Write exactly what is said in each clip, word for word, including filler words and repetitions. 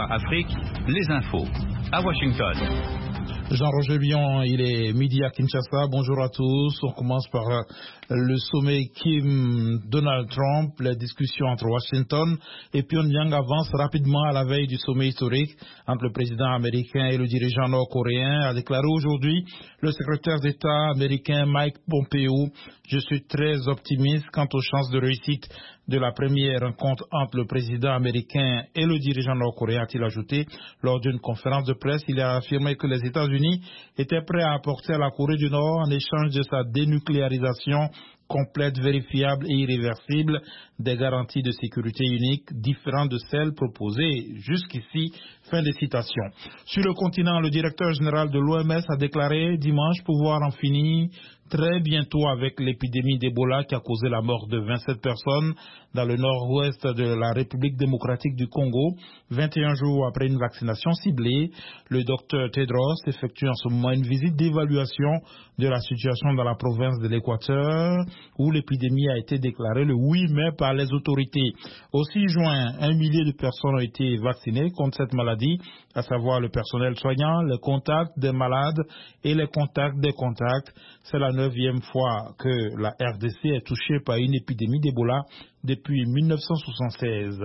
Afrique, les infos. À Washington. Jean-Roger Bion, il est midi à Kinshasa. Bonjour à tous. On commence par le sommet Kim-Donald Trump. La discussion entre Washington et Pyongyang avance rapidement à la veille du sommet historique entre le président américain et le dirigeant nord-coréen, a déclaré aujourd'hui le secrétaire d'État américain Mike Pompeo. Je suis très optimiste quant aux chances de réussite de la première rencontre entre le président américain et le dirigeant nord-coréen, a-t-il ajouté. Lors d'une conférence de presse, il a affirmé que les États-Unis étaient prêts à apporter à la Corée du Nord, en échange de sa dénucléarisation complète, vérifiable et irréversible, des garanties de sécurité uniques différentes de celles proposées jusqu'ici. Fin de citation. Sur le continent, le directeur général de l'O M S a déclaré dimanche pouvoir en finir très bientôt avec l'épidémie d'Ebola qui a causé la mort de vingt-sept personnes dans le nord-ouest de la République démocratique du Congo. vingt et un jours après une vaccination ciblée, le docteur Tedros effectue en ce moment une visite d'évaluation de la situation dans la province de l'Équateur, où l'épidémie a été déclarée le huit mai par les autorités. Au six juin, un millier de personnes ont été vaccinées contre cette maladie, à savoir le personnel soignant, les contacts des malades et les contacts des contacts. C'est la neuvième fois que la R D C est touchée par une épidémie d'Ebola depuis mille neuf cent soixante-seize.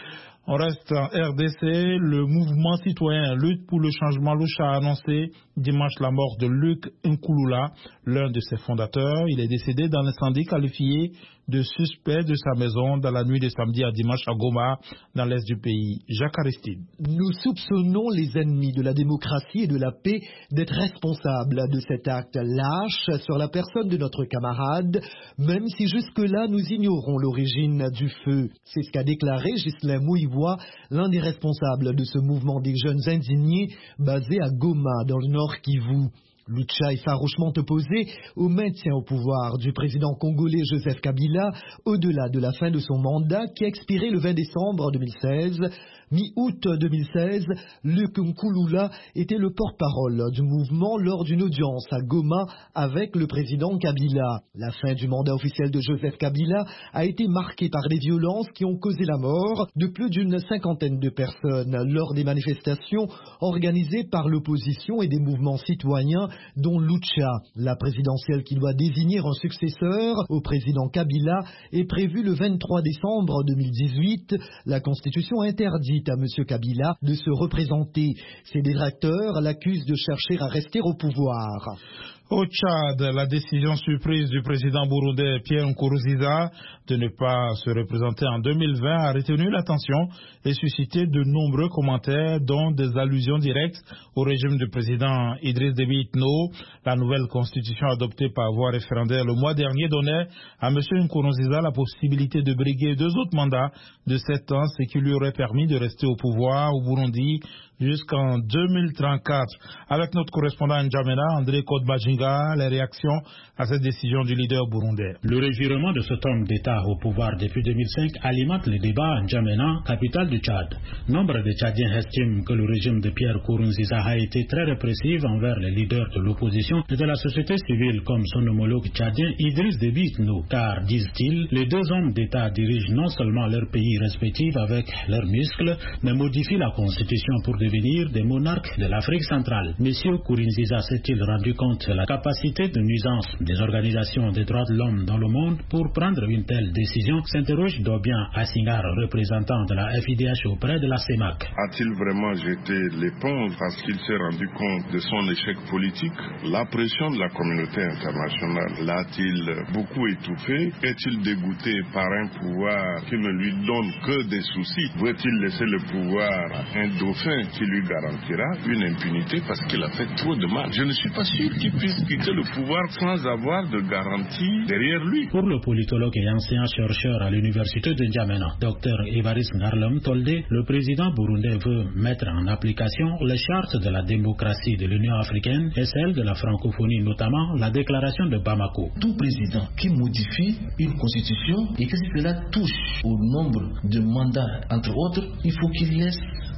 On reste en R D C. Le mouvement citoyen Lutte pour le changement Lucha a annoncé dimanche la mort de Luc Nkulula, l'un de ses fondateurs. Il est décédé dans l'incendie qualifié de suspect de sa maison dans la nuit de samedi à dimanche à Goma, dans l'est du pays. Jacques Aristide. Nous soupçonnons les ennemis de la démocratie et de la paix d'être responsables de cet acte lâche sur la personne de notre camarade, même si jusque-là nous ignorons l'origine du feu. C'est ce qu'a déclaré Ghislain Mouivois, l'un des responsables de ce mouvement des jeunes indignés basé à Goma, dans le Nord Kivu. Lucha est farouchement opposé au maintien au pouvoir du président congolais Joseph Kabila au-delà de la fin de son mandat qui a expiré le vingt décembre deux mille seize. Mi-août deux mille seize, Luc Nkulula était le porte-parole du mouvement lors d'une audience à Goma avec le président Kabila. La fin du mandat officiel de Joseph Kabila a été marquée par des violences qui ont causé la mort de plus d'une cinquantaine de personnes lors des manifestations organisées par l'opposition et des mouvements citoyens dont Lucha. La présidentielle qui doit désigner un successeur au président Kabila est prévue le vingt-trois décembre deux mille dix-huit. La Constitution interdit à M. Kabila de se représenter. Ses détracteurs l'accusent de chercher à rester au pouvoir. Au Tchad, la décision surprise du président burundais Pierre Nkurunziza de ne pas se représenter en deux mille vingt a retenu l'attention et suscité de nombreux commentaires, dont des allusions directes au régime du président Idriss Déby Itno. La nouvelle constitution adoptée par voie référendaire le mois dernier donnait à M. Nkurunziza la possibilité de briguer deux autres mandats de sept ans, ce qui lui aurait permis de rester au pouvoir au Burundi jusqu'en deux mille trente-quatre. Avec notre correspondant N'Djamena, André Kodbajinga, les réactions à cette décision du leader burundais. Le revirement de cet homme d'État au pouvoir depuis deux mille cinq alimente le débat à N'Djamena, capitale du Tchad. Nombre de Tchadiens estiment que le régime de Pierre Nkurunziza a été très répressif envers les leaders de l'opposition et de la société civile comme son homologue tchadien Idriss Déby Itno, car, disent-ils, les deux hommes d'État dirigent non seulement leurs pays respectifs avec leurs muscles, mais modifient la constitution pour devenir des monarques de l'Afrique centrale. Monsieur Nkurunziza s'est-il rendu compte de la capacité de nuisance des organisations des droits de l'homme dans le monde pour prendre une telle décision, s'interroge Dobian Assingar, représentant de la F I D H auprès de la CEMAC. A-t-il vraiment jeté l'éponge parce qu'il s'est rendu compte de son échec politique? La pression de la communauté internationale l'a-t-il beaucoup étouffé? Est-il dégoûté par un pouvoir qui ne lui donne que des soucis? Veut-il laisser le pouvoir à un dauphin qui lui garantira une impunité parce qu'il a fait trop de mal? Je ne suis pas sûr qu'il puisse quitter le pouvoir sans avoir de garantie derrière lui. Pour le politologue et ancien chercheur à l'université de N'Djamena, Dr Évariste Ngarlem Toldé, le président burundais veut mettre en application les chartes de la démocratie de l'Union africaine et celle de la francophonie, notamment la déclaration de Bamako. Tout président qui modifie une constitution et que cela touche au nombre de mandats, entre autres, il faut qu'il laisse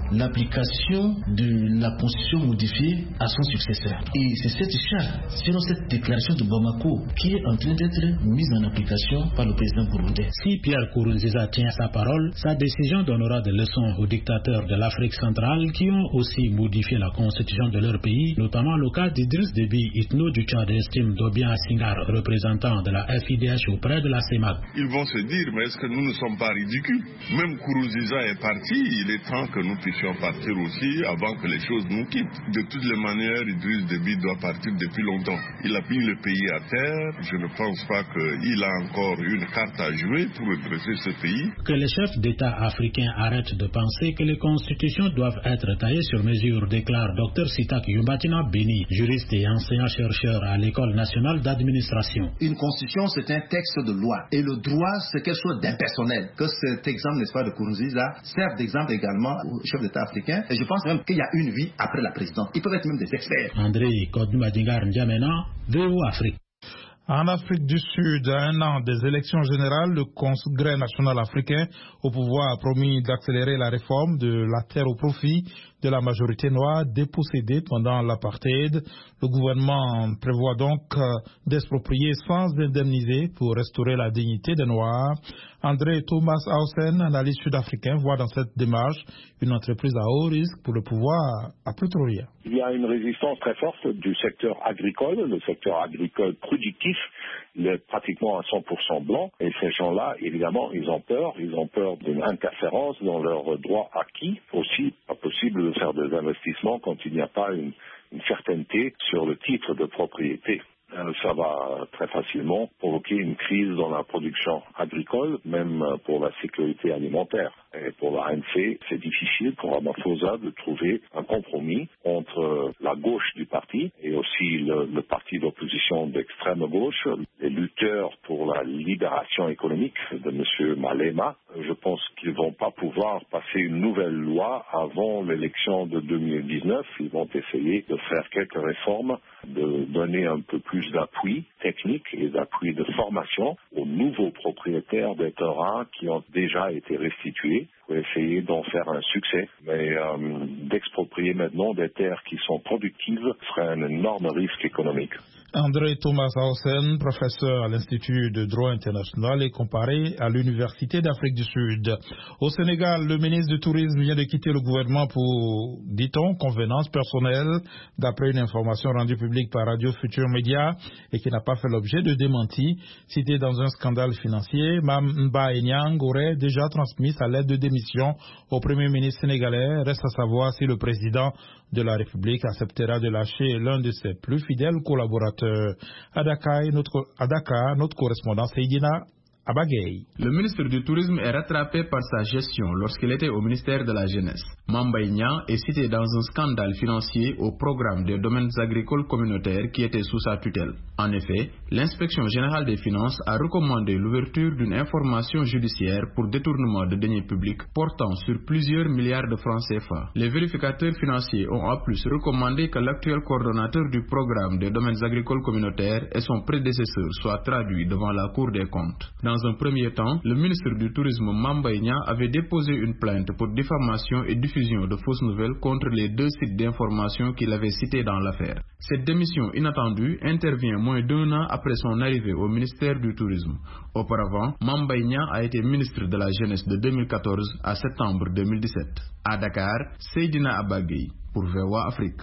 l'application de la constitution modifiée à son successeur. Et c'est cette charte, selon cette déclaration de Bamako, qui est en train d'être mise en application par le président burundais. Si Pierre Nkurunziza tient sa parole, sa décision donnera des leçons aux dictateurs de l'Afrique centrale qui ont aussi modifié la constitution de leur pays, notamment le cas d'Idriss Déby Itno du Tchad, estime Dobia Singar, représentant de la F I D H auprès de la CEMAC. Ils vont se dire, mais est-ce que nous ne sommes pas ridicules? Même Nkurunziza est parti, il est temps que nous puissions partir aussi avant que les choses nous quittent. De toutes les manières, Idriss Déby doit partir depuis longtemps. Il a mis le pays à terre, je ne pense pas qu'il a encore une carte à jouer pour redresser ce pays. Que les chefs d'État africains arrêtent de penser que les constitutions doivent être taillées sur mesure, déclare Dr Sitak Yumbatina Beni, juriste et enseignant-chercheur à l'École nationale d'administration. Une constitution, c'est un texte de loi. Et le droit, c'est quelque chose d'impersonnel. Que cet exemple, n'est-ce pas, de Nkurunziza, serve d'exemple également aux chefs d'État africains. Et je pense même qu'il y a une vie après la présidence. Ils peuvent être même des experts. André Kodoumadingar N'Djamena, V O Afrique. En Afrique du Sud, à un an des élections générales, le Congrès national africain au pouvoir a promis d'accélérer la réforme de la terre au profit de la majorité noire dépossédée pendant l'apartheid. Le gouvernement prévoit donc d'exproprier sans indemniser pour restaurer la dignité des Noirs. André Thomas Hausen, analyste sud-africain, voit dans cette démarche une entreprise à haut risque pour le pouvoir à plus trop rien. Il y a une résistance très forte du secteur agricole, le secteur agricole productif, il est pratiquement à cent pour cent blanc. Et ces gens-là, évidemment, ils ont peur. Ils ont peur d'une interférence dans leurs droits acquis. Aussi, pas possible de faire des investissements quand il n'y a pas une, une certaineté sur le titre de propriété. Ça va très facilement provoquer une crise dans la production agricole, même pour la sécurité alimentaire. Et pour l'A N C, c'est difficile pour Ramaphosa de trouver un compromis entre la gauche du parti et aussi le, le parti d'opposition d'extrême gauche, les lutteurs pour la libération économique de M. Malema. Je pense qu'ils ne vont pas pouvoir passer une nouvelle loi avant l'élection de deux mille dix-neuf. Ils vont essayer de faire quelques réformes, de donner un peu plus d'appui technique et d'appui de formation aux nouveaux propriétaires des terrains qui ont déjà été restitués pour essayer d'en faire un succès. Mais euh, d'exproprier maintenant des terres qui sont productives serait un énorme risque économique. André Thomas Hausen, professeur à l'Institut de droit international et comparé à l'Université d'Afrique du Sud. Au Sénégal, le ministre du Tourisme vient de quitter le gouvernement pour, dit-on, convenance personnelle, d'après une information rendue publique par Radio Futur Média et qui n'a pas fait l'objet de démenti. Cité dans un scandale financier, Mme Mba Enyang aurait déjà transmis sa lettre de démission au Premier ministre sénégalais. Reste à savoir si le président de la République acceptera de lâcher l'un de ses plus fidèles collaborateurs. À Dakar, notre, à Dakar, notre correspondant Seydina Abagay. Le ministre du Tourisme est rattrapé par sa gestion lorsqu'il était au ministère de la Jeunesse. Mamba Ignan est cité dans un scandale financier au programme des domaines agricoles communautaires qui était sous sa tutelle. En effet, l'inspection générale des finances a recommandé l'ouverture d'une information judiciaire pour détournement de deniers publics portant sur plusieurs milliards de francs C F A. Les vérificateurs financiers ont en plus recommandé que l'actuel coordonnateur du programme des domaines agricoles communautaires et son prédécesseur soient traduits devant la Cour des comptes. Dans un premier temps, le ministre du Tourisme Mamba Ignan avait déposé une plainte pour diffamation et diffusion de fausses nouvelles contre les deux sites d'information qu'il avait cités dans l'affaire. Cette démission inattendue intervient moins d'un an après son arrivée au ministère du Tourisme. Auparavant, Mamba Ignan a été ministre de la Jeunesse de deux mille quatorze à septembre deux mille dix-sept. À Dakar, Seydina Abagay pour V O A Afrique.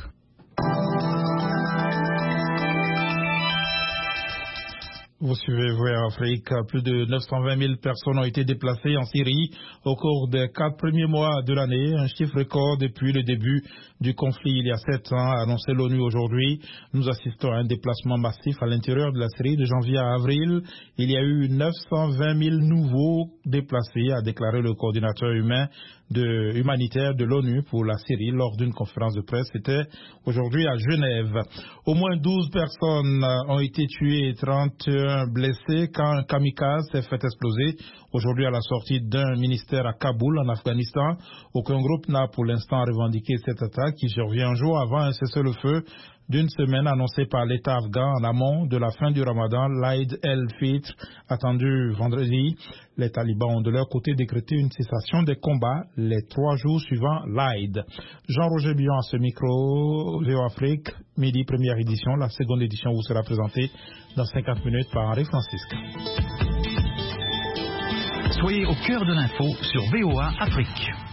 Vous suivez V O A Afrique. Plus de neuf cent vingt mille personnes ont été déplacées en Syrie au cours des quatre premiers mois de l'année, un chiffre record depuis le début du conflit il y a sept ans, a annoncé l'ONU aujourd'hui. Nous assistons à un déplacement massif à l'intérieur de la Syrie de janvier à avril. Il y a eu neuf cent vingt mille nouveaux déplacés, a déclaré le coordinateur humain de, humanitaire de l'ONU pour la Syrie lors d'une conférence de presse. C'était aujourd'hui à Genève. Au moins douze personnes ont été tuées et trente et un blessés quand un kamikaze s'est fait exploser aujourd'hui à la sortie d'un ministère à Kaboul, en Afghanistan. Aucun groupe n'a pour l'instant revendiqué cette attaque qui survient un jour avant un cessez-le-feu d'une semaine annoncée par l'État afghan en amont de la fin du Ramadan, l'Aïd el-Fitr, attendu vendredi. Les talibans ont de leur côté décrété une cessation des combats les trois jours suivant l'Aïd. Jean-Roger Billon à ce micro, V O Afrique, midi première édition. La seconde édition vous sera présentée dans cinquante minutes par Henri Francisque. Soyez au cœur de l'info sur V O A Afrique.